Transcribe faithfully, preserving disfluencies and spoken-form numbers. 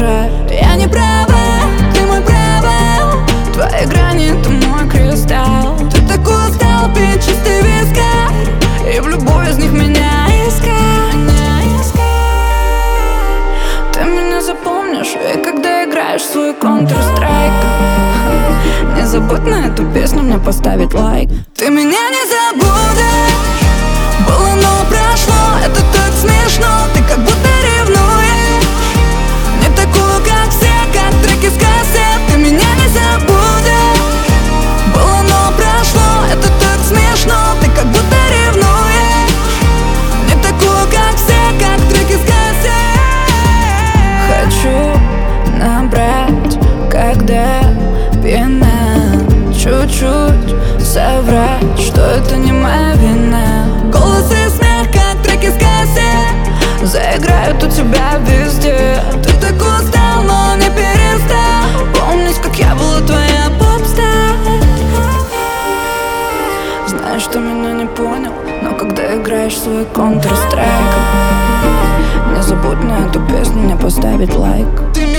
раздражает. Я не права, ты мой провал. Твои грани — это мой кристалл. Ты так устал пить чистый вискарь, и в любой из них меня искать, меня искать. Ты меня запомнишь, и когда играешь свой Counter-Strike, не забудь на эту песню мне поставить лайк. Ты меня не забудешь, было, но прошло, это так смешно. Ты как будто ревнуешь, не такую, как все, как треки с кассет. Ты меня не забудешь, было, но прошло, это так смешно. Ты как будто ревнуешь, не такую, как все, как треки с кассет. Хочу набрать, когда пьяна, чуть-чуть соврать, что это не моя вина. Голос и смех, как треки с кассет, заиграют у тебя везде. Ты так устал, но не перестал помнить, как я была твоя попстар. Знаешь, что меня не понял, но когда играешь свой Counter-Strike, не забудь на эту песню мне поставить лайк.